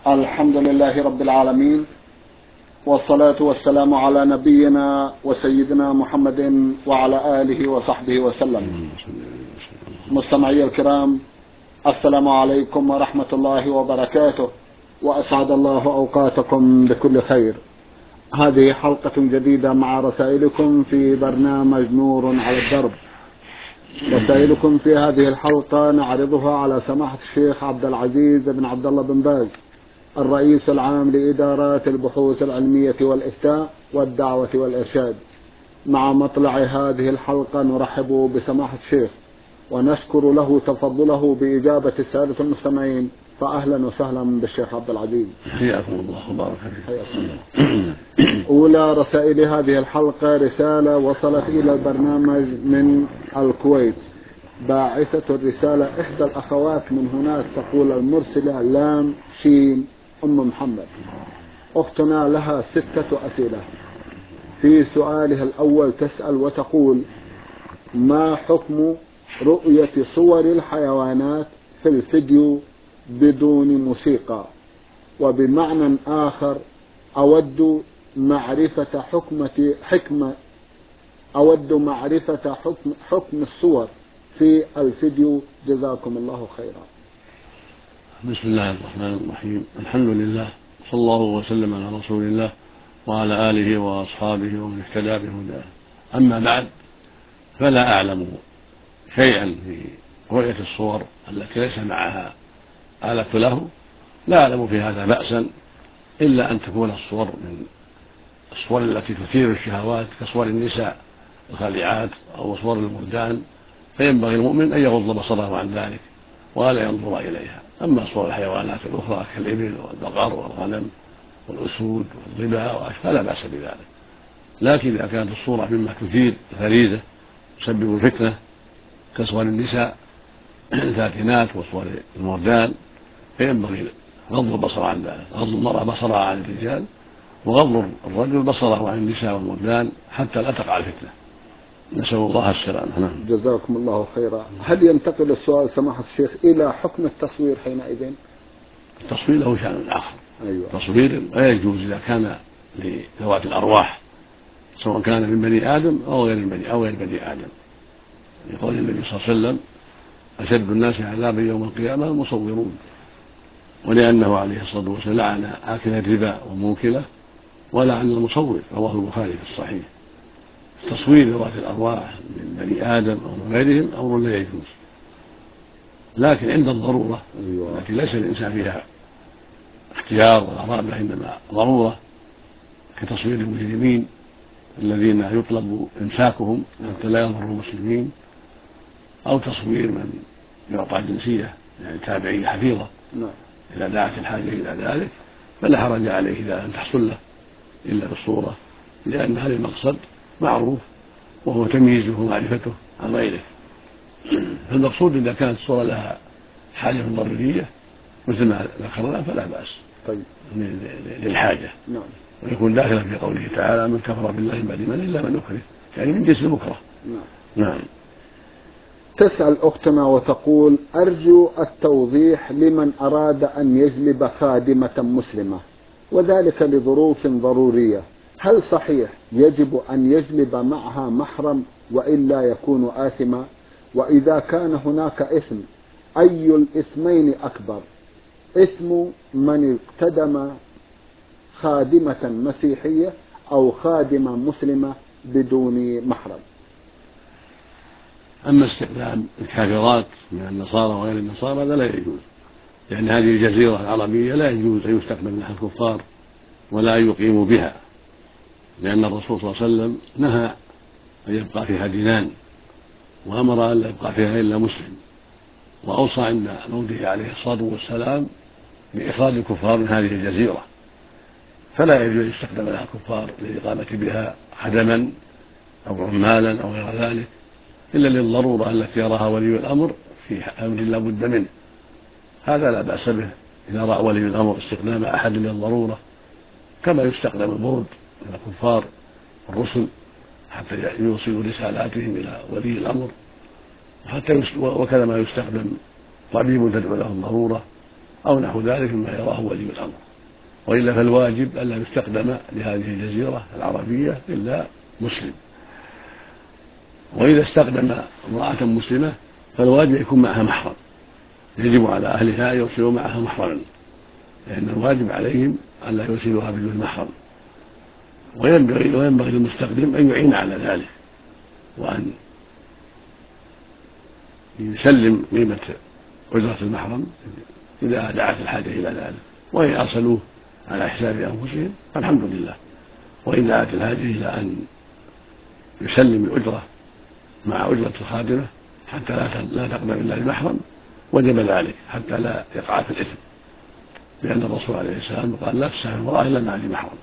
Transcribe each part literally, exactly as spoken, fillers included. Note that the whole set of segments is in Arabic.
الحمد لله رب العالمين، والصلاة والسلام على نبينا وسيدنا محمد وعلى آله وصحبه وسلم. مستمعي الكرام، السلام عليكم ورحمة الله وبركاته، وأسعد الله أوقاتكم بكل خير. هذه حلقة جديدة مع رسائلكم في برنامج نور على الدرب. رسائلكم في هذه الحلقة نعرضها على سماحة الشيخ عبد العزيز بن عبد الله بن باز، الرئيس العام لإدارات البحوث العلمية والإفتاء والدعوة والإرشاد. مع مطلع هذه الحلقة نرحب بسماحة الشيخ ونشكر له تفضله بإجابة السادة المستمعين، فأهلا وسهلا بالشيخ عبد العزيز. حياكم الله وبارك فيكم. أولى رسائل هذه الحلقة رسالة وصلت إلى البرنامج من الكويت. باعثة الرسالة إحدى الأخوات من هناك، تقول المرسلة لام شين أم محمد. أختنا لها ستة أسئلة. في سؤالها الأول تسأل وتقول: ما حكم رؤية صور الحيوانات في الفيديو بدون موسيقى؟ وبمعنى آخر، أود معرفة حكمة حكمة أود معرفة حكم حكم الصور في الفيديو، جزاكم الله خيرا. بسم الله الرحمن الرحيم. الحمد لله، صلى الله وسلم على رسول الله وعلى آله وأصحابه ومن اهتدى بهداه. أما بعد، فلا أعلم شيئا في رؤية الصور التي ليس معها آلة له، لا أعلم في هذا بأسا، إلا أن تكون الصور من الصور التي تثير الشهوات كصور النساء الخالعات أو صور المردان، فينبغي المؤمن أن يغض بصره عن ذلك ولا ينظر إليها. أما صور الحيوانات الأخرى كالإبل والبقر والغنم والأسود والظباء فلا بأس بذلك، لكن إذا كانت الصورة مما تثير الفريزة تسبب الفتنة كصور النساء الفاتنات وصور المردان، فينبغي غض البصر عن ذلك، غض المرأة بصرها عن الرجال وغض الرجل بصره عن النساء والمردان حتى لا تقع الفتنة. نسأل الله السلامة. جزاكم الله خيرا. هل ينتقل السؤال سماحة الشيخ إلى حكم التصوير حينئذ؟ التصوير له شأن آخر. أيوة. التصوير لا يجوز إذا كان لذوات الأرواح، سواء كان من بني آدم أو غير بني أو غير بني آدم. يقول النبي صلى الله عليه وسلم: أشد الناس عذابا يوم القيامة المصورون، ولأنه عليه الصلاة والسلام لعن آكل الربا وموكله ولعن المصور، رواه البخاري في الصحيح. تصوير ذوات الأرواح من بني آدم أو من غيرهم أمر لا يجوز، لكن عند الضرورة التي ليس الإنسان فيها اختيار ولا رغبة، إنما ضرورة، كتصوير المجرمين الذين يطلب إمساكهم حتى لا يضروا المسلمين، أو تصوير من يعطى جنسية يعني تابعية حفيظة إذا دعت الحاجة إلى ذلك، فلا حرج عليه إذا لم تحصل له إلا بالصورة، لأن هذا المقصد معروف وهو تمييزه ومعرفته عن غيره. فالمقصود إذا كانت الصورة لها حاجة ضرورية مثل ما ذكرنا فلا بأس. طيب. للحاجة. نعم. ويكون داخلا في قوله تعالى: من كفر بالله من بعد إيمانه إلا من أكره، يعني من جنس المكره. نعم. نعم. تسأل أختنا وتقول: أرجو التوضيح لمن أراد أن يجلب خادمة مسلمة وذلك لظروف ضرورية، هل صحيح يجب أن يجلب معها محرم وإلا يكون آثما؟ وإذا كان هناك إثم، أي الإثمين أكبر؟ إثم من اقتدم خادمة مسيحية أو خادمة مسلمة بدون محرم؟ أما استخدام الكافرات من النصارى وغير النصارى هذا لا يجوز، لأن هذه الجزيرة العربية لا يجوز أن يستخدم لها الكفار ولا يقيم بها، لأن الرسول صلى الله عليه وسلم نهى أن يبقى فيها دينان، وأمر أن لا يبقى فيها إلا مسلم، وأوصى عند موته عليه الصلاة والسلام بإخراج الكفار من هذه الجزيرة، فلا يجوز أن يستخدم لها الكفار للإقامة بها خدما أو عمالا أو غير ذلك، إلا للضرورة التي يراها ولي الأمر في أمر لا بد منه، هذا لا بأس به إذا رأى ولي الأمر استخدام أحد للضرورة، كما يستخدم البرد من الكفار الرسل حتى يوصلوا رسالاتهم إلى ولي الأمر، حتى وكذا ما يستخدم طبيب تدعو له الضرورة أو نحو ذلك مما يراه ولي الأمر. وإلا فالواجب ألا يستخدم لهذه الجزيرة العربية إلا مسلم. وإذا استخدم امرأة مسلمة فالواجب يكون معها محرم، يجب على أهلها أن يرسلوا معها محرما، لأن الواجب عليهم ألا يرسلوها بدون محرم. وينبغي وينبغي للمستخدم أن يعين على ذلك، وأن يسلم قيمة أجرة المحرم إذا دعت الحاجة إلى ذلك، وإن أرسلوه على حساب أنفسهم فالحمد لله. وإن دعت الحاجة إلى أن يسلم الأجرة مع أجرة الخادمة حتى لا تقدم إلا المحرم وجب ذلك حتى لا يقع في الإثم، لأن الرسول عليه السلام قال: لا تسافر المرأة إلا مع ذي محرم.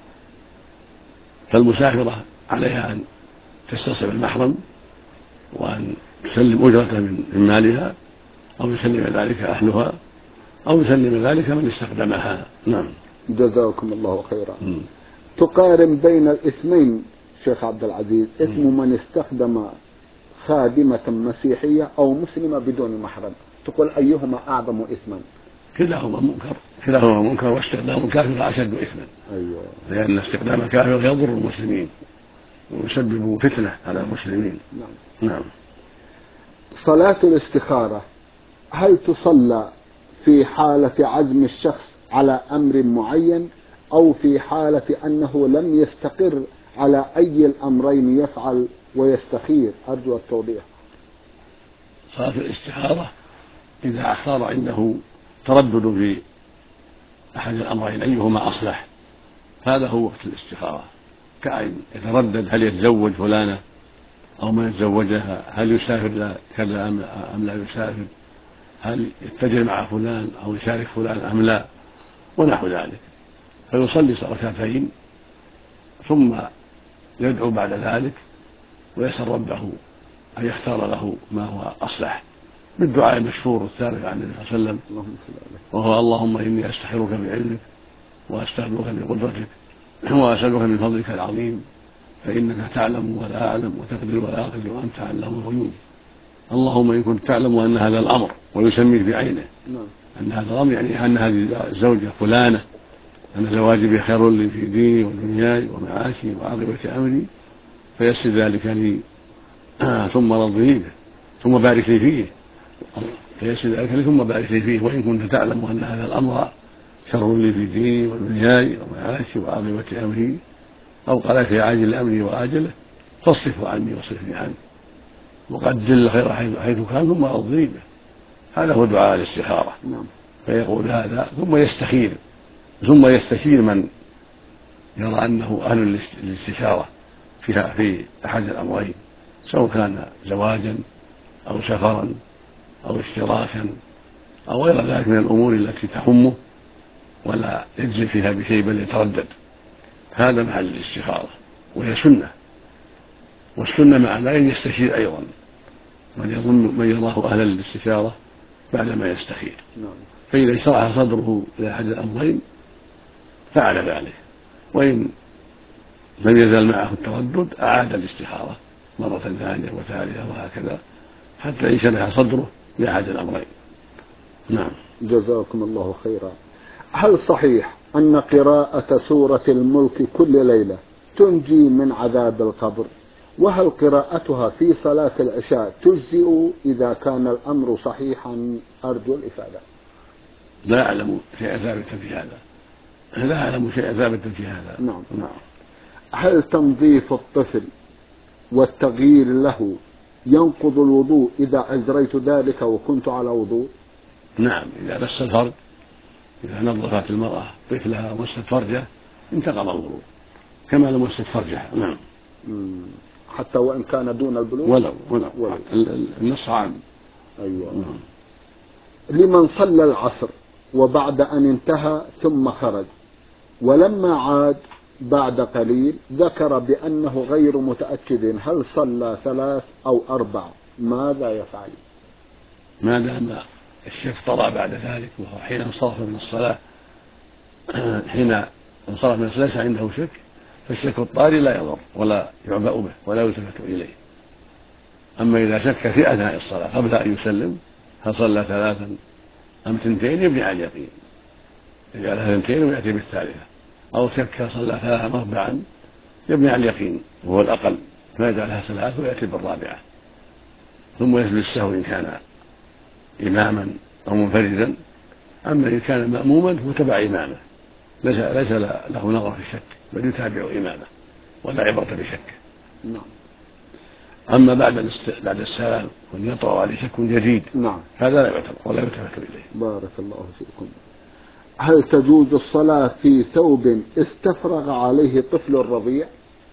فالمسافرة عليها أن تستصعب المحرم وأن تسلم أجرة من مالها، أو يسلم ذلك أهلها، أو يسلم ذلك من استخدمها. نعم. جزاكم الله خيرا. م. تقارن بين الإثمين شيخ عبد العزيز، إثم من استخدم خادمة مسيحية أو مسلمة بدون محرم، تقول أيهما أعظم إثما؟ كلاهما منكر، كلاهما منكر، واستخدام الكافر أشد إثما. أيوة. لأن استخدام الكافر يضر المسلمين ويسبب فتنة على المسلمين. نعم. نعم. صلاة الاستخارة هل تصلى في حالة عزم الشخص على أمر معين، أو في حالة أنه لم يستقر على أي الأمرين يفعل ويستخير؟ أرجو التوضيح. صلاة الاستخارة إذا صار عنده تردد في أحد الأمرين أيهما أصلح، هذا هو وقت الاستخارة، كأن يتردد هل يتزوج فلانة أو ما يتزوجها، هل يسافر كذا أم لا يسافر، هل يتجر مع فلان أو يشارك فلان أم لا، ونحو ذلك. فيصلي ركعتين ثم يدعو بعد ذلك ويسأل ربه أن يختار له ما هو أصلح بالدعاء المشهور الثابت عن النبي صلى الله عليه وسلم، وهو: اللهم إني أستخيرك بعلمك وأستغفرك بقدرتك وأسألك من فضلك العظيم، فإنك تعلم ولا أعلم وتقدر ولا أقدر وأنت علام الغيوب. اللهم إن كنت تعلم أن هذا الأمر، ويسميه بعينه أن هذا الأمر يعني أن هذه الزوجة فلانة أن زواجي بها خير لي في ديني ودنياي ومعاشي وعاقبة أمري، فيسر ذلك لي ثم رضني به ثم بارك لي فيه، فيسر ذلك لي ثم بارك لي فيه. وإن كنت تعلم أن هذا الأمر شر لي في ديني ودنياي ومعاشي وعاقبة أمري، أو قال في عاجل أمري وآجله، فاصرفه عني واصرفني عنه، وقدر الخير حيث كان ثم رضني به. هذا هو دعاء الاستخارة. فيقول هذا ثم يستخير ثم يستشير من يرى أنه أهل للاستشارة في أحد الأمرين، سواء كان زواجا أو سفرا أو اشتراكا أو غير ذلك من الأمور التي تهمه ولا يجزم فيها بشيء بل يتردد. هذا محل الاستخارة، وهي سنة، والسنة مع ذلك يستشير أيضا من يظن من يراه أهلا للاستشارة بعدما يستخير. فإذا شرح صدره إلى أحد الأمرين فعل ذلك، وإن لم يزل معه التردد أعاد الاستخارة مرة ثانية وثالثة وهكذا حتى ينشرح صدره لأحد الأمرين. نعم. جزاكم الله خيرا. هل صحيح أن قراءة سورة الملك كل ليلة تنجي من عذاب القبر؟ وهل قراءتها في صلاة العشاء تجزئ إذا كان الأمر صحيحا؟ أرجو الإفادة. لا أعلم شيئا ثابتا في هذا لا أعلم شيئا ثابتا في هذا. نعم. نعم. هل تنظيف الطفل والتغيير له ينقض الوضوء إذا أجريت ذلك وكنت على وضوء؟ نعم، إذا مس الفرج، إذا نظفت المرأة طفلها ومست فرجه انتقض الوضوء كما لو مست فرجها. نعم. حتى وإن كان دون البلوغ؟ ولو ولو, ولو. النص عام. أيوة. نعم. لمن صلى العصر وبعد أن انتهى ثم خرج ولما عاد بعد قليل ذكر بأنه غير متأكد هل صلى ثلاث أو أربع، ماذا يفعل؟ ما دام الشك طرأ بعد ذلك وهو حين انصرف من الصلاة حين انصرف من الصلاة ليس عنده شك، فالشك الطارئ لا يضر ولا يعبأ به ولا يلتفت إليه. أما إذا شك في أثناء الصلاة قبل أن يسلم هل صلى ثلاثا أم ثنتين يبني على اليقين، يجعلها ثنتين ويأتي بالثالثة، أو شك صلى ثلاثة مربعا يبني على اليقين وهو الأقل فيجعلها ثلاث ويأتي بالرابعة، ثم يسجد السهو إن كان إماما أو منفردا. أما إن كان مأموما فهو تبع إمامه ليس ليس له نظر في الشك بل يتابع إمامه ولا عبرة بشك. نعم. أما بعد بعد السلام وأن يطرأ عليه شك جديد نعم هذا لا يعتبر ولا يلتفت إليه. بارك الله فيكم. هل تجوز الصلاة في ثوب استفرغ عليه طفل رضيع؟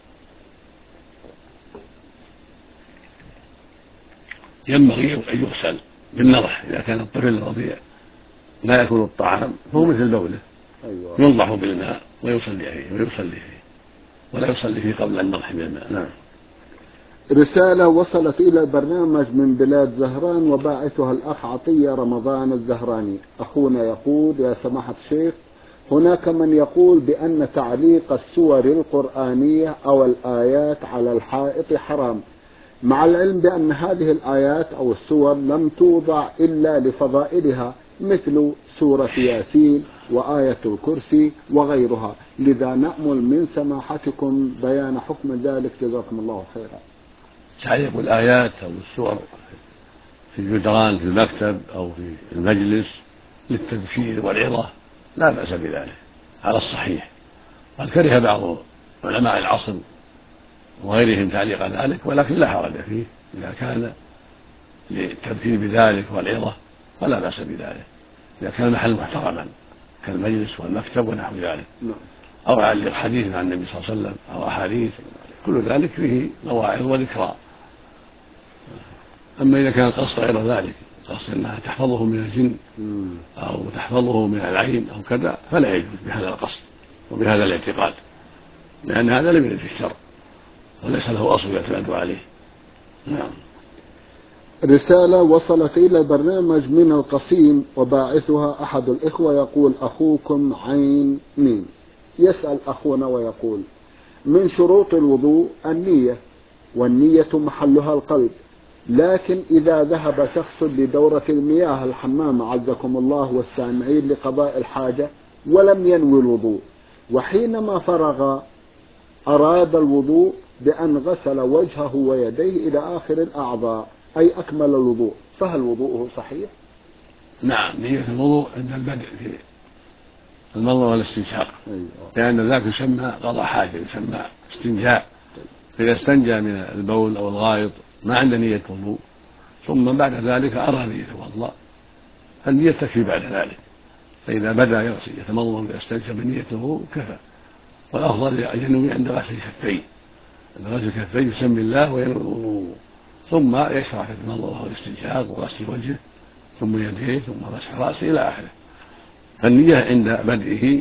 ينبغي أن يغسل بالنضح إذا كان الطفل الرضيع لا يأكل الطعام فهو مثل بوله. أيوة. ينضح بالماء ويصلي فيه ويصلي فيه ولا يصلي فيه قبل النضح بالماء. نعم. رسالة وصلت إلى البرنامج من بلاد زهران وباعثها الأخ عطية رمضان الزهراني. أخونا يقول: يا سماحة الشيخ، هناك من يقول بأن تعليق السور القرآنية أو الآيات على الحائط حرام، مع العلم بأن هذه الآيات أو السور لم توضع إلا لفضائلها مثل سورة ياسين وآية الكرسي وغيرها، لذا نأمل من سماحتكم بيان حكم ذلك جزاكم الله خيرا. تعليق الآيات أو السور في الجدران في المكتب أو في المجلس للتذكير والعظة لا بأس بذلك على الصحيح، قد كره بعض علماء العصر وغيرهم تعليق ذلك، ولكن لا حرج فيه إذا كان للتذكير بذلك والعظة فلا بأس بذلك إذا كان المحل محترما كالمجلس والمكتب ونحو ذلك، أو علق حديث عن النبي صلى الله عليه وسلم أو أحاديث، كل ذلك فيه مواعظ وذكرى. أما إذا كان القصد غير ذلك، القصد أنها تحفظه من الجن أو تحفظه من العين أو كذا، فلا يجوز بهذا القصد وبهذا الاعتقاد، لأن هذا لم يرد في الشرع وليس له أصل يعتمد عليه. نعم. رسالة وصلت إلى البرنامج من القصيم وباعثها أحد الإخوة يقول: أخوكم عين مين. يسأل أخونا ويقول: من شروط الوضوء النية، والنية محلها القلب، لكن إذا ذهب شخص لدورة المياه الحمام عزكم الله والسامعين لقضاء الحاجة ولم ينوي الوضوء، وحينما فرغ أراد الوضوء بأن غسل وجهه ويديه إلى آخر الأعضاء أي أكمل الوضوء، فهل وضوءه صحيح؟ نعم، نية الوضوء عند البدء في المضمضة والاستنشاق. أيوة. لأن ذاك يسمى قضاء حاجة، يسمى استنجاء. إذا استنجى من البول أو الغائط ما عنده نية وضوء ثم بعد ذلك أراد أن يتوضأ فالنية تكفي بعد ذلك، فإذا بدأ يتمضمض ويستنشق بنيته كفى. والأفضل أن ينوي عند غسل الكفين، عند غسل الكفين يسمي الله وينوي الوضوء، ثم يشرع في المضمضة والاستنشاق وغسل وجهه ثم يديه ثم مسح رأسه إلى آخره. فالنية عند بدئه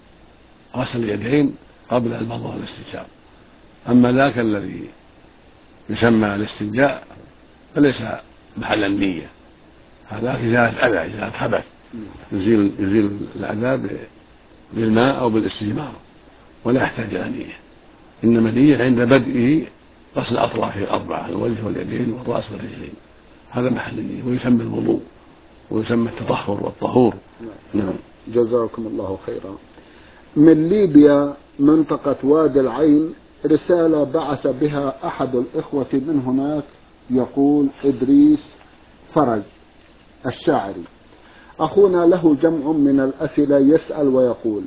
غسل اليدين قبل المضمضة والاستنشاق. أما ذاك الذي يسمى الاستنجاء فليس محل النية، هذا إزالة أذى، إزالة خبث، يزيل يزيل الأذى بالماء أو بالاستجمار ولا يحتاج إلى نية. إنما النية عند بدئه غسل أطرافه الأربعة، الوجه واليدين والرأس والرجلين، هذا محل النية ويسمى الوضوء ويسمى التطهر والطهور. نعم. جزاكم الله خيرا. من ليبيا منطقة وادي العين رسالة بعث بها أحد الإخوة من هناك يقول: إدريس فرج الشاعري. أخونا له جمع من الأسئلة يسأل ويقول: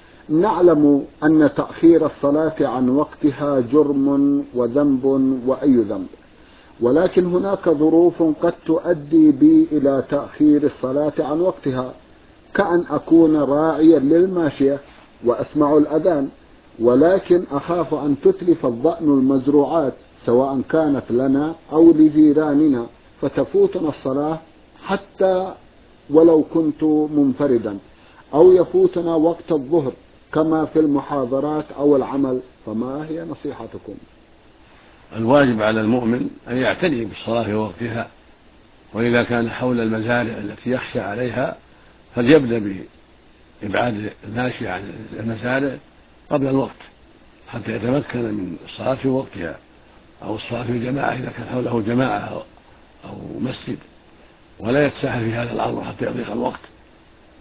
نعلم أن تأخير الصلاة عن وقتها جرم وذنب وأي ذنب، ولكن هناك ظروف قد تؤدي بي إلى تأخير الصلاة عن وقتها، كأن أكون راعيا للماشية وأسمع الأذان، ولكن أخاف أن تتلف الظأن المزروعات سواء كانت لنا أو لجيراننا فتفوتنا الصلاة حتى ولو كنت منفردا، أو يفوتنا وقت الظهر كما في المحاضرات أو العمل، فما هي نصيحتكم؟ الواجب على المؤمن أن يعتني بالصلاة في وقتها، وإذا كان حول المزارع التي يخشى عليها فليبدأ بإبعاد الماشي عن المزارع قبل الوقت حتى يتمكن من الصلاة في وقتها، أو الصلاة في جماعة إذا كان حوله جماعة أو مسجد، ولا يتساهل في هذا الأمر حتى يضيق الوقت،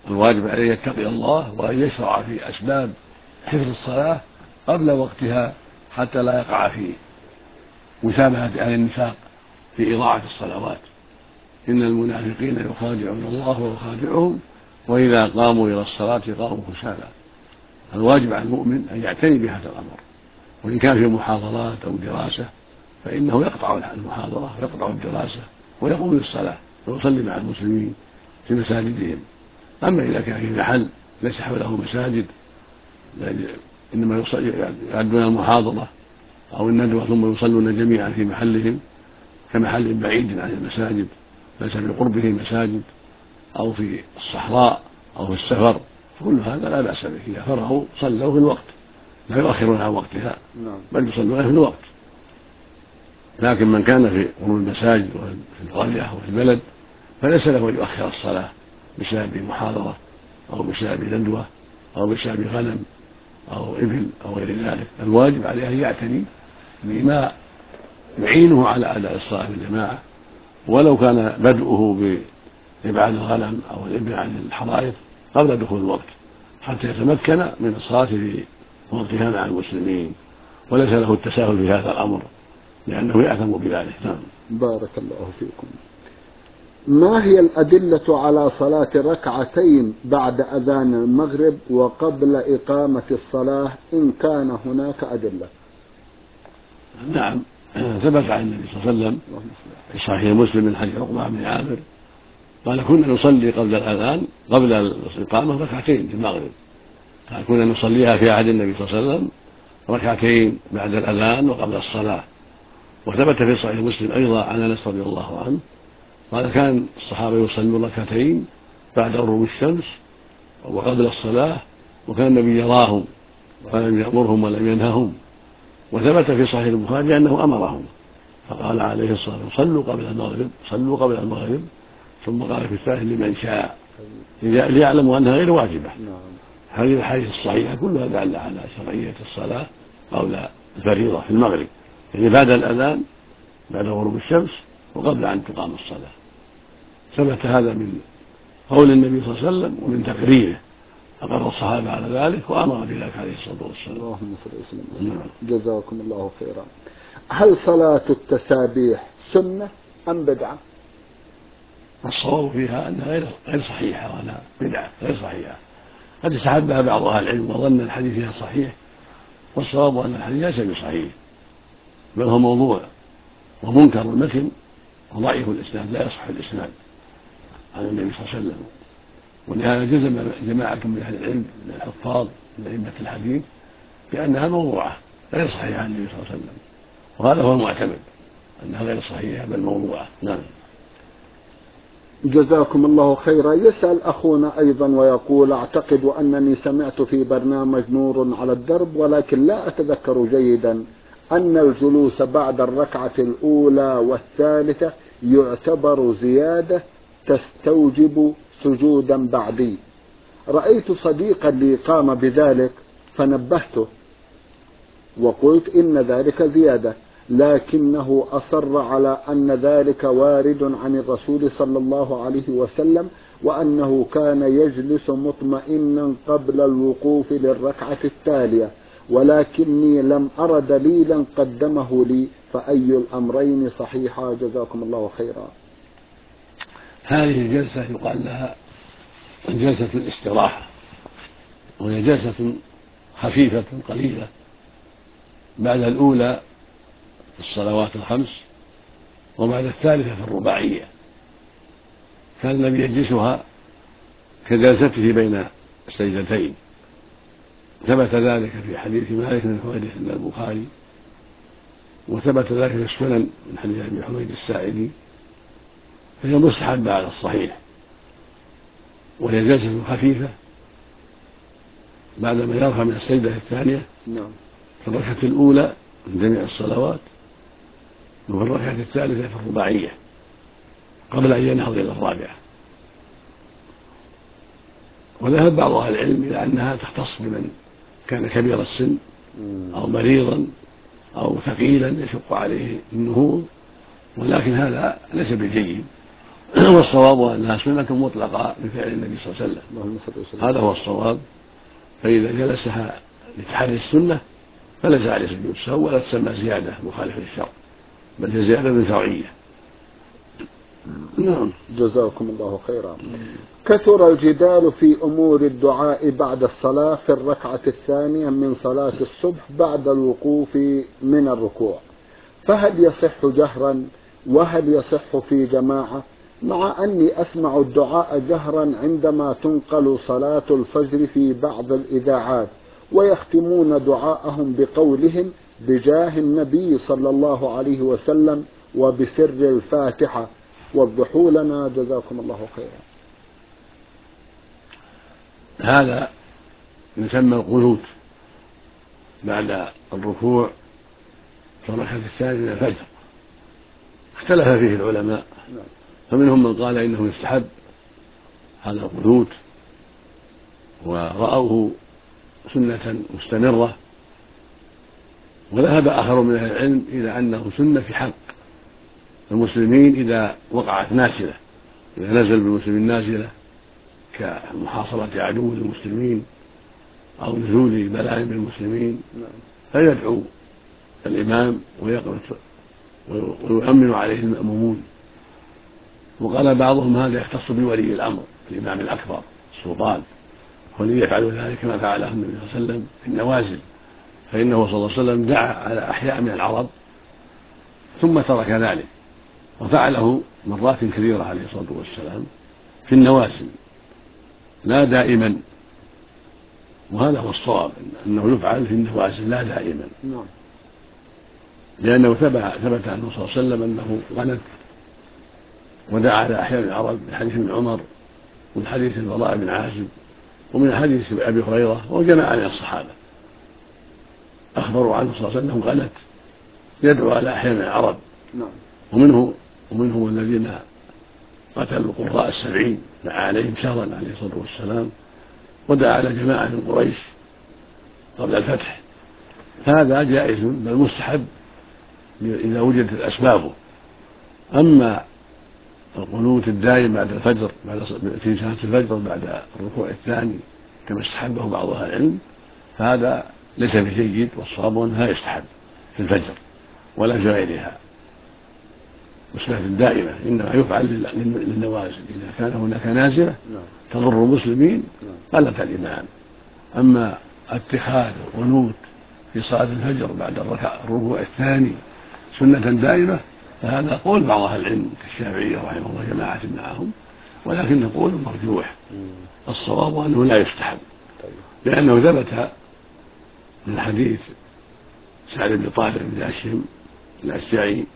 الواجب عليه يتقي الله وأن يشرع في أسباب حفظ الصلاة قبل وقتها حتى لا يقع في مشابهة أهل النفاق في إضاعة الصلوات. إن المنافقين يخادعون الله ويخادعهم وإذا قاموا إلى الصلاة قاموا كسالى. الواجب على المؤمن أن يعتني بهذا الأمر، وإن كان في محاضرات أو دراسة فإنه يقطع المحاضرة ويقطع الدراسة ويقوم للصلاة ويصلي مع المسلمين في مساجدهم. أما إذا كان في محل ليس حوله مساجد إنما يعدون المحاضرة أو الندوة ثم يصلون جميعا في محلهم كمحل بعيد عن المساجد ليس بقربه مساجد أو في الصحراء أو في السفر، كل هذا لا بأس به. إذا فرغوا صلوا في الوقت لا يؤخرون عن وقتها بل يصلون في الوقت. لكن من كان في قرب المساجد وفي القرية أو في البلد فليس له أن يؤخر الصلاة بسبب محاضرة أو بسبب ندوة أو بسبب غنم أو إبل أو غير ذلك. الواجب عليه أن يعتني بما يعينه على أداء الصلاة بالجماعة، ولو كان بدءه بإبعاد الغنم أو الإبل عن الحرائق قبل دخول الوقت حتى يتمكن من الصلاة في وقتها مع المسلمين، وليس له التساهل في هذا الأمر لأنه يأثم بذلك. نعم. بارك الله فيكم. ما هي الأدلة على صلاة ركعتين بعد أذان المغرب وقبل إقامة الصلاة إن كان هناك أدلة؟ نعم، ثبت عن النبي صلى الله عليه وسلم في صحيح مسلم من حديث عقبة بن عامر قال كنا نصلي قبل الأذان قبل الإقامة ركعتين في المغرب، قال كنا نصليها في عهد النبي صلى الله عليه وسلم ركعتين بعد الأذان وقبل الصلاة. وثبت في صحيح مسلم أيضا عن أنس رضي الله عنه قال كان الصحابة يصلون ركعتين بعد غروب الشمس وقبل الصلاة وكان النبي يراهم ولم يأمرهم ولم ينههم. وثبت في صحيح البخاري أنه أمرهم فقال عليه الصلاة والسلام صلوا قبل المغرب صلوا قبل المغرب ثم قال في الثالث لمن شاء ليعلموا أنها غير واجبة. هذه الحديث الصحيحة كلها دالة على شرعية الصلاة قبل الفريضة في المغرب، يعني بعد الأذان بعد غروب الشمس وقبل أن تقام الصلاة. ثبت هذا من قول النبي صلى الله عليه وسلم ومن تقريره، أقر الصحابة على ذلك وأمر بذلك عليه الصلاة والسلام. اللهم صل وسلم. جزاكم الله خيرا. هل صلاة التسابيح سنة أم بدعة؟ الصواب فيها أنها غير غير صحيحة وأنها بدعة غير صحيحة، قد استحبها بعض أهل العلم وظن الحديث فيها صحيح، والصواب أن الحديث ليس بصحيح بل هو موضوع ومنكر المتن وضعيف الإسناد لا يصح الإسناد عن النبي صلى الله عليه وسلم. ولهذا جزم جماعة من أهل العلم من الحفاظ من أئمة الحديث بأنها موضوعة غير صحيحة عن النبي صلى الله عليه وسلم، وهذا هو المعتمد أنها غير صحيحة بل موضوعة. نعم. جزاكم الله خيرا. يسأل أخونا أيضا ويقول أعتقد أنني سمعت في برنامج نور على الدرب ولكن لا أتذكر جيدا أن الجلوس بعد الركعة الأولى والثالثة يعتبر زيادة تستوجب سجودا بعدي. رأيت صديقا لي قام بذلك فنبهته وقلت إن ذلك زيادة، لكنه أصر على أن ذلك وارد عن الرسول صلى الله عليه وسلم وأنه كان يجلس مطمئنا قبل الوقوف للركعة التالية، ولكني لم أر دليلا قدمه لي، فأي الأمرين صحيحة؟ جزاكم الله خيرا. هذه الجلسة يقال لها جلسة الاستراحة، وهي جلسة خفيفة قليلة بعد الأولى في الصلوات الخمس وبعد الثالثة في الرباعية. كان النبي يجلسها كجلسته بين السجدتين، ثبت ذلك في حديث مالك بن حويرث عند البخاري، وثبت ذلك في السنن من حديث أبي حميد الساعدي، فهي مستحبة على الصحيح، وهي جلسة خفيفة بعدما يرفع من السجدة الثانية في الركعة الأولى من جميع الصلوات وفي الركعة الثالثة في الرباعية قبل أن ينهض إلى الرابعة. وذهب بعض أهل العلم إلى أنها تختص بمن كان كبير السن أو مريضا أو ثقيلا يشق عليه النهوض، ولكن هذا ليس بجيد، والصواب أنها سنة مطلقة بفعل النبي صلى الله عليه وسلم، هذا هو الصواب. فإذا جلسها لتحري السنة فليس عليه سجود السهو ولا تسمى زيادة مخالفة للشرع، بل هي زيادة شرعية. نعم. جزاكم الله خيرا. كثر الجدال في أمور الدعاء بعد الصلاة في الركعة الثانية من صلاة الصبح بعد الوقوف من الركوع، فهل يصح جهرا وهل يصح في جماعة؟ مع أني أسمع الدعاء جهرا عندما تنقل صلاة الفجر في بعض الإذاعات، ويختمون دعاءهم بقولهم بجاه النبي صلى الله عليه وسلم وبسر الفاتحة. وضحوا لنا جزاكم الله خيرا. هذا يسمى القنوت بعد الركوع في الركعة الثانية من الفجر، اختلف فيه العلماء، فمنهم من قال إنه يستحب هذا القنوت ورأوه سنة مستمرة، وذهب آخر من أهل العلم إلى أنه سنة في حق المسلمين إذا وقعت نازلة، إذا نزل بالمسلمين نازلة كمحاصرة عدو المسلمين أو نزول بلاء بالمسلمين، فيدعو الإمام ويقنط ويؤمن عليه المأمومون. وقال بعضهم هذا يختص بولي الأمر الإمام الأكبر السلطان، ولي يفعل ذلك كما فعله النبي صلى الله عليه وسلم في النوازل، فإنه صلى الله عليه وسلم دعا على أحياء من العرب ثم ترك ذلك، وفعله مرات كثيرة عليه الصلاة والسلام في النوازل لا دائما، وهذا هو الصواب أنه يفعل في النوازل لا دائما، لأنه ثبت عنه صلى الله عليه وسلم أنه قنت ودعا على أحياء العرب من حديث ابن عمر ومن حديث البراء بن عازب ومن حديث أبي هريرة وجماعة من الصحابة أخبروا عنه صلى الله عليه وسلم قنت يدعو على أحياء من العرب، ومنه ومنهم الذين قتلوا القراء السبعين دعا عليهم شهرا عليه الصلاة والسلام، ودعا على جماعة من قريش قبل الفتح. هذا جائز بل مستحب إذا وجدت أسبابه. أما القنوت الدائم بعد الفجر بعد في صلاة الفجر بعد الركوع الثاني كما استحبه بعض أهل العلم فهذا ليس بجيد، والصواب أنه لا يستحب في الفجر ولا في غيرها والصلاة الدائمة، إنما يفعل للنوازل إذا كان هناك نازلة تضر المسلمين قلت الإمام. أما اتخاذ القنوت في صلاة الفجر بعد الركوع الثاني سنة دائمة فهذا قول بعض أهل العلم كالشافعية رحمه الله جماعة معهم، ولكن قول مرجوح. الصواب أنه لا يستحب، لأنه ثبت من حديث سعد بن طارق بن أشهم الأشجعي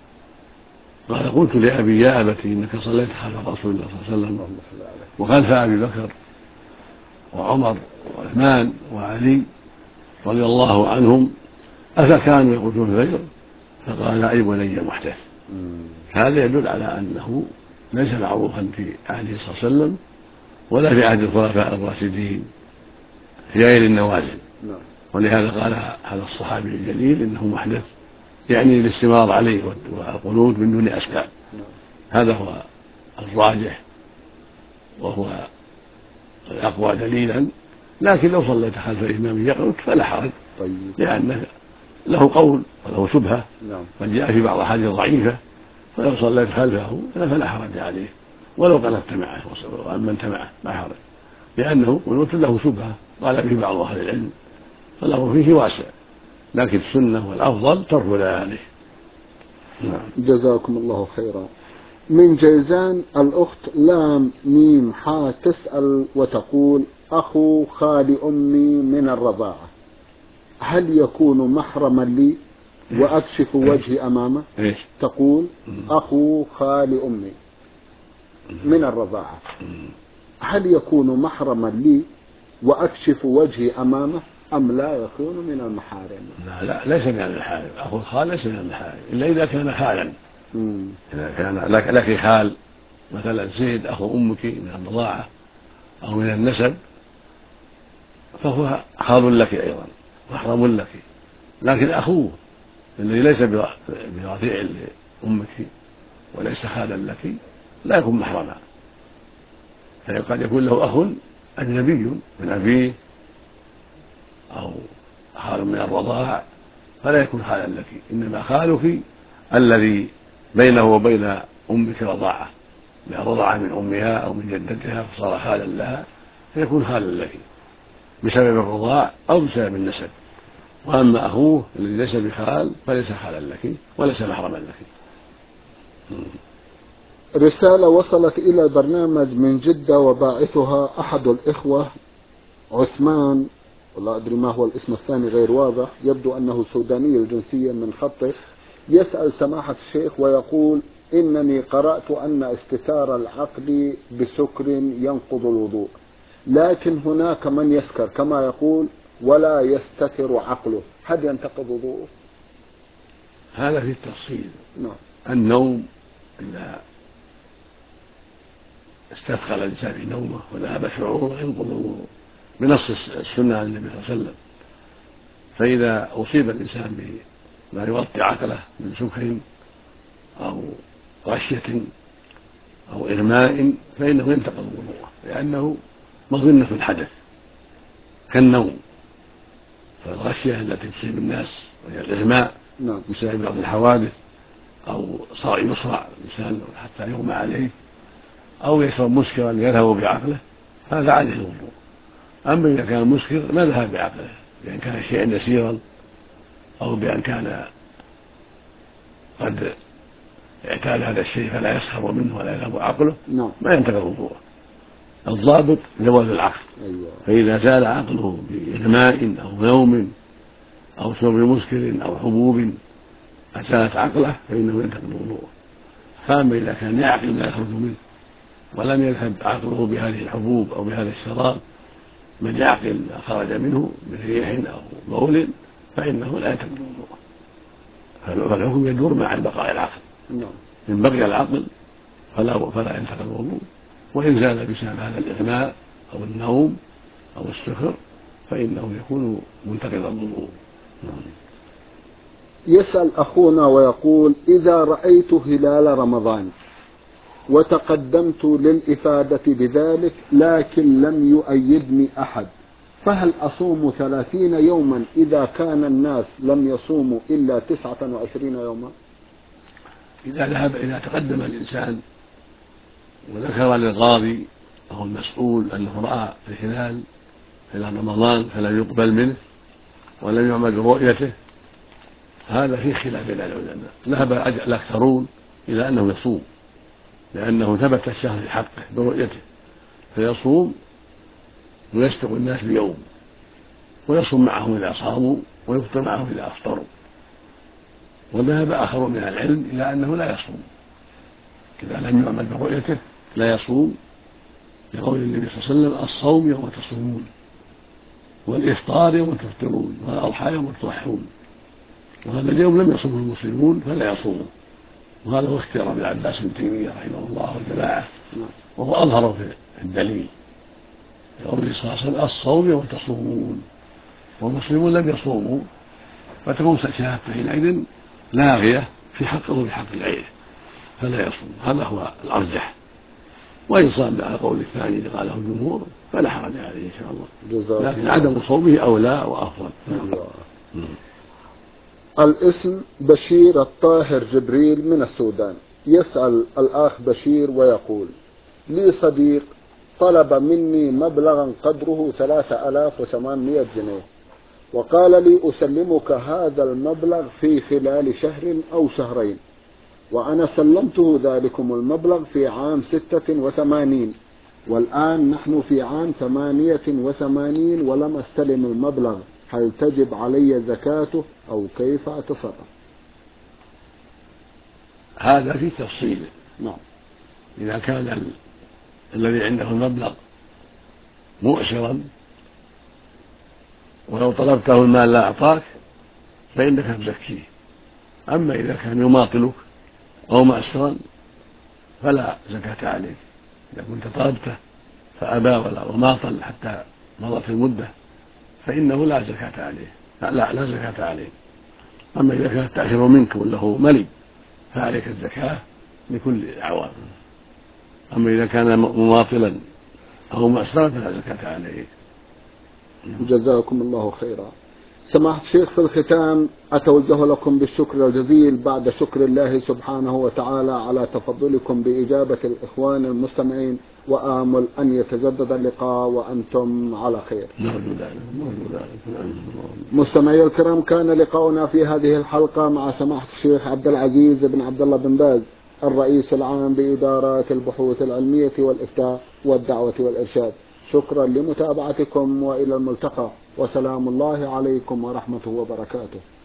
قال قلت لأبي يا أبتي إنك صليت خلف رسول الله صلى الله عليه وسلم وخلف أبي بكر وعمر وعثمان وعلي رضي الله عنهم أفكانوا يقولون في الفجر؟ فقال أي بني محدث. هذا يدل على أنه ليس معروفا في عهده صلى الله عليه وسلم ولا في عهد الخلفاء الراشدين في غير النوازل، ولهذا قال هذا الصحابي الجليل إنه محدث، يعني الاستمرار عليه والقنوت من دون أسباب. هذا هو الراجح وهو الأقوى دليلا، لكن لو صليت خلف الإمام يقنط فلا حرج، لأنه له قول وله شبهة قد جاء في بعض الأحاديث ضعيفة، فلو صليت خلفه فلا حرج عليه ولو قنت معه وأمنت معه لا حرج، لأنه قنوت له شبهة قال به بعض أهل العلم فالأمر فيه واسع، لكن السنة والأفضل ترك ذلك. جزاكم الله خيرا. من جيزان الأخت لام ميم حا تسأل وتقول أخو خال أمي من الرضاعة هل يكون محرما لي وأكشف وجهي أمامه؟ تقول أخو خال أمي من الرضاعة هل يكون محرما لي وأكشف وجهي أمامه أم لا يكون من المحارم؟ لا لا ليس من المحارم، أخو الخال ليس من المحارم إلا إذا كان خالا. إذا كان لك, لك خال مثلا زيد أخو أمك من الرضاعة أو من النسب فهو خال لك أيضا محرم لك، لكن أخوه الذي ليس برضيع لأمك وليس خالا لك لا يكون محرما، فقد يكون له أخ أجنبي من أبيه أو خال من الرضاع فلا يكون خالا لك، إنما خالك الذي بينه وبين أمك رضاعة، لأن رضع من أمها أو من جدتها فصار خالا لها فيكون خالا لك بسبب الرضاع أو بسبب النسب. وأما أخوه الذي ليس بخال فليس خالا لك وليس محرما لك. رسالة وصلت إلى البرنامج من جدة وباعثها أحد الإخوة عثمان، ولا أدري ما هو الاسم الثاني غير واضح، يبدو أنه سوداني الجنسية من خطه، يسأل سماحة الشيخ ويقول: إنني قرأت أن استثار العقل بسكر ينقض الوضوء، لكن هناك من يسكر كما يقول ولا يستتر عقله، هل ينتقض وضوءه؟ هذا في التفصيل. نعم. النوم إذا استثقل الإنسان في نومه وذهب شعوره ينقض الوضوء بنص السنة عن النبي صلى الله عليه وسلم. فإذا أصيب الإنسان بما يغطي عقله من سكر أو غشية أو إغماء فإنه ينتقض وضوءه، لأنه مظنة الحدث كالنوم. فالغشية التي تصيب الناس وهي الإغماء بسبب بعض الحوادث أو صار يصرع الإنسان حتى يغمى عليه أو يشرب مسكرا يذهب بعقله هذا عليه الوضوء. أما إذا كان مسكر ما ذهب بعقله، بأن كان شيئا يسيرا أو بأن كان قد اعتاد هذا الشيء فلا يسخر منه ولا يذهب عقله ما ينتقض وضوءه. الضابط زوال العقل. فإذا زال عقله بإغماء أو نوم أو شرب مسكر أو حبوب أزالت عقله فإنه ينتقض وضوءه. فأما إذا كان يعقل ما يخرج منه ولم يذهب عقله بهذه الحبوب أو بهذا الشراب من يعقل ما خرج منه من ريح أو بول فإنه لا ينتقض وضوءه. فالحكم يدور مع بقاء العقل. إن بقي العقل فلا فلا ينتقض الوضوء، وإن زال بسبب هذا الإغماء أو النوم أو السكر فإنه يكون منتقض الوضوء. يسأل أخونا ويقول: إذا رأيت هلال رمضان وتقدمت للإفادة بذلك لكن لم يؤيدني أحد، فهل أصوم ثلاثين يوما إذا كان الناس لم يصوموا إلا تسعة وعشرين يوما؟ إذا ذهب إذا تقدم الإنسان وذكر للقاضي أو المسؤول أنه رأى الهلال هلال رمضان فلم يقبل منه ولم يعمل برؤيته هذا فيه خلاف بين العلماء. ذهب الأكثرون إلى أنه يصوم لأنه ثبت الشهر في حقه برؤيته فيصوم ويسبق الناس بيوم ويصوم معهم إذا صاموا ويفطر معهم إذا أفطروا. وذهب آخر من العلم إلى أنه لا يصوم إذا لم يعمل برؤيته لا يصوم، لقول النبي صلى الله عليه وسلم: الصوم يوم تصومون والإفطار يوم تفطرون والأضحى يوم تضحون. وهذا اليوم لم يصومه المسلمون فلا يصومه، وهذا هو اختيار ابن عباس بن تيمية رحمه الله والجماعة، وهو أظهر في الدليل لقوله صلى الله عليه وسلم: الصوم يوم تصومون والمسلمون لم يصوموا فتكون شهادته حينئذ لاغية في حقه وفي حق غيره فلا يصوم. هذا هو الأرجح. وإن صام على قول الثاني اللي قاله الجمهور فلا حرج عليه إن شاء الله، لكن عدم صومه أولى وأفضل. الاسم بشير الطاهر جبريل من السودان. يسأل الأخ بشير ويقول: لي صديق طلب مني مبلغا قدره ثلاثة آلاف وثمانمائة جنيه وقال لي أسلمك هذا المبلغ في خلال شهر أو شهرين، وأنا سلمته ذلكم المبلغ في عام ستة وثمانين والآن نحن في عام ثمانية وثمانين ولم أستلم المبلغ، هل تجب علي زكاته أو كيف أتصرف؟ هذا في تفصيل. نعم. إذا كان ال... الذي عنده المبلغ مؤسرا ولو طلبته المال لا أعطاك فإنك تزكيه. أما إذا كان يماطلك أو مأسرا فلا زكاة عليك. إذا كنت طلبته فأبى ولا وماطل حتى مضت المدة فإنه لا زكاة عليه لا لا زكاة عليه. أما إذا كان التأخير منك وله ملي فعليك الزكاة لكل عوام. أما إذا كان مماطلا أو معسرا فلا زكاة عليه. جزاكم الله خيرا. سماحة الشيخ، في الختام أتوجه لكم بالشكر الجزيل بعد شكر الله سبحانه وتعالى على تفضلكم بإجابة الإخوان المستمعين، وآمل أن يتجدد اللقاء وأنتم على خير. مستمعي الكرام، كان لقاؤنا في هذه الحلقة مع سماحة الشيخ عبد العزيز بن عبد الله بن باز، الرئيس العام بإدارات البحوث العلمية والإفتاء والدعوة والإرشاد. شكرا لمتابعتكم وإلى الملتقى، وسلام الله عليكم ورحمته وبركاته.